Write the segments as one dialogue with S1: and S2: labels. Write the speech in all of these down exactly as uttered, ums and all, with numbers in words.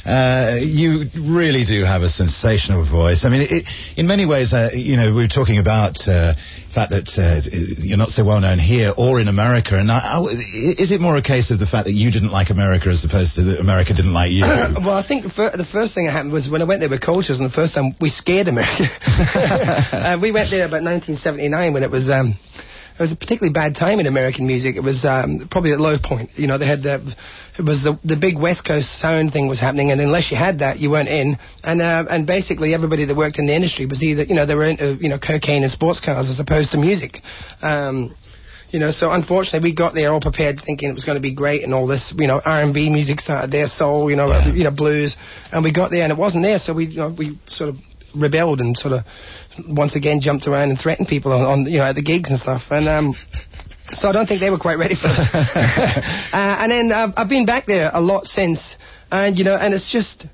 S1: Uh, you really do have a sensational voice. I mean, it, in many ways, uh, you know, we were talking about uh, the fact that uh, you're not so well known here or in America. And I, I, is it more a case of the fact that you didn't like America as opposed to that America didn't like you?
S2: Well, I think the, fir- the first thing that happened was when I went there with Cultures, and the first time we scared America. uh, we went there about nineteen seventy-nine when it was. Um, It was a particularly bad time in American music. It was um, probably at low point. You know, they had the, it was the, the big West Coast sound thing was happening, and unless you had that, you weren't in. And uh, and basically everybody that worked in the industry was either, you know, they were into, you know, cocaine and sports cars as opposed to music. Um, you know, so unfortunately we got there all prepared thinking it was going to be great and all this, you know, R and B music started there, soul, you know, yeah. you know, blues. And we got there and it wasn't there, so we, you know, we sort of rebelled and sort of once again jumped around and threatened people on, on you know, at the gigs and stuff. And um, so I don't think they were quite ready for us. uh, and then uh, I've been back there a lot since, and you know, and it's just,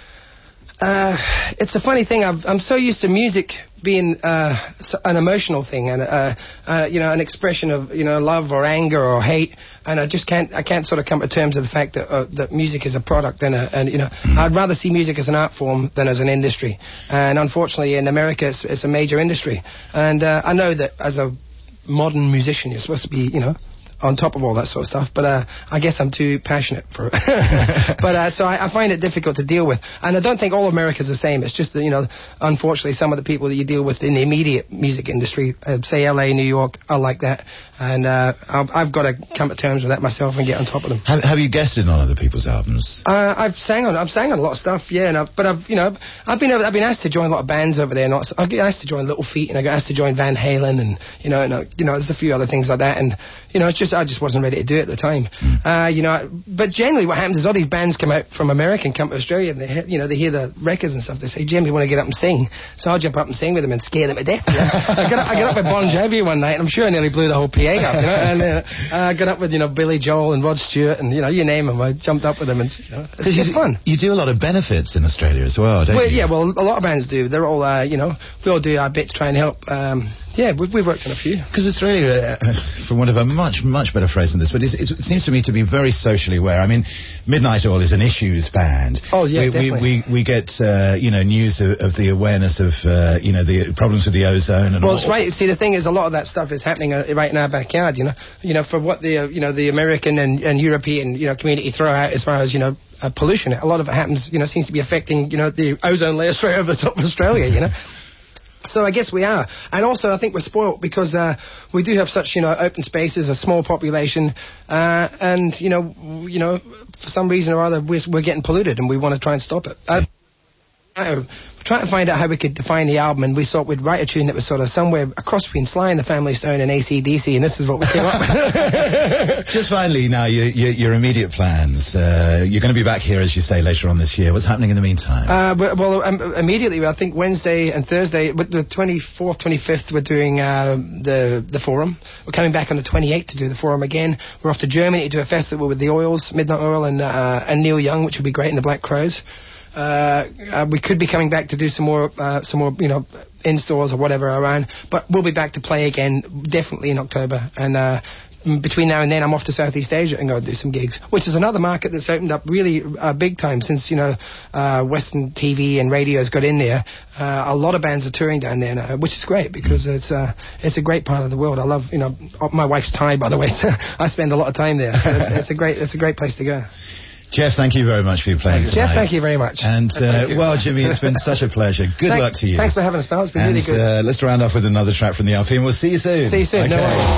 S2: uh, it's a funny thing. I've, I'm so used to music being uh, an emotional thing and uh, uh, you know, an expression of, you know, love or anger or hate, and I just can't I can't sort of come to terms with the fact that uh, that music is a product and a, and you know, I'd rather see music as an art form than as an industry. And unfortunately in America it's, it's a major industry, and uh, I know that as a modern musician you're supposed to be, you know, on top of all that sort of stuff, but uh, I guess I'm too passionate for it. But uh, so I, I find it difficult to deal with, and I don't think all America's the same. It's just that, you know, unfortunately some of the people that you deal with in the immediate music industry, uh, say L A, New York, are like that, and uh, I've, I've got to come to terms with that myself and get on top of them.
S1: Have, have you guested on other people's albums?
S2: Uh, I've sang on I've sang on a lot of stuff, yeah, and I've, but I've you know I've been I've been asked to join a lot of bands over there. Not I got asked to join Little Feat, and I got asked to join Van Halen, and you know and, uh, you know there's a few other things like that, and you know it's just I just wasn't ready to do it at the time. Mm. Uh, you know, but generally what happens is all these bands come out from America and come to Australia, and they you know they hear the records and stuff. They say, Jim, you want to get up and sing? So I'll jump up and sing with them and scare them to death. You know? I got up, I got up with Bon Jovi one night, and I'm sure I nearly blew the whole P A up. You know, and uh, I got up with you know Billy Joel and Rod Stewart, and you know you name them. I jumped up with them, and you know, it's just
S1: you,
S2: fun.
S1: You do a lot of benefits in Australia as well, don't
S2: well,
S1: you?
S2: Yeah, well a lot of bands do. They're all uh, you know we all do our bit to try and help. Um, yeah, we've, we've worked on a few.
S1: Because Australia, uh, for want of a much much better phrase than this, but it's, it seems to me to be very socially aware. I mean, Midnight Oil is an issues band.
S2: Oh yeah,
S1: we,
S2: definitely.
S1: We we, we get uh, you know news of, of the awareness of uh, you know the problems with the ozone and
S2: well,
S1: all.
S2: Well, it's right. See, the thing is, a lot of that stuff is happening uh, right in our backyard. You know, you know, for what the uh, you know the American and, and European you know community throw out as far as you know uh, pollution. A lot of it happens. You know, seems to be affecting you know the ozone layer straight over the top of Australia. You know. So I guess we are, and also I think we're spoilt because uh, we do have such you know open spaces, a small population, uh, and you know you know for some reason or other we're, we're getting polluted, and we want to try and stop it. Uh, we're trying to find out how we could define the album, and we thought we'd write a tune that was sort of somewhere across between Sly and the Family Stone and A C D C, and this is what we came up with.
S1: Just finally, now your, your, your immediate plans. Uh, you're going to be back here, as you say, later on this year. What's happening in the meantime?
S2: Uh, well, um, immediately, I think Wednesday and Thursday, the twenty-fourth, twenty-fifth, we're doing uh, the the Forum. We're coming back on the twenty-eighth to do the Forum again. We're off to Germany to do a festival with the Oils, Midnight Oil, and uh, and Neil Young, which would be great, and the Black Crows. Uh, uh, we could be coming back to do some more, uh, some more, you know, in-stores or whatever around, but we'll be back to play again, definitely in October, and, uh, between now and then I'm off to Southeast Asia and go do some gigs, which is another market that's opened up really, uh, big time since, you know, uh, Western T V and radio's got in there. Uh, a lot of bands are touring down there now, which is great because it's, uh, it's a great part of the world. I love, you know, my wife's Thai, by the way, so I spend a lot of time there, so it's, it's a great, it's a great place to go.
S1: Jeff, thank you very much for your playing tonight.
S2: Jeff, thank you very much.
S1: And, uh, well, Jimmy, it's been such a pleasure. Good
S2: Thanks,
S1: luck to you.
S2: Thanks for having us, pal. It's been
S1: and,
S2: really good.
S1: Uh, let's round off with another track from the L P, and we'll see you soon.
S2: See you soon.
S1: Okay.
S2: No worries.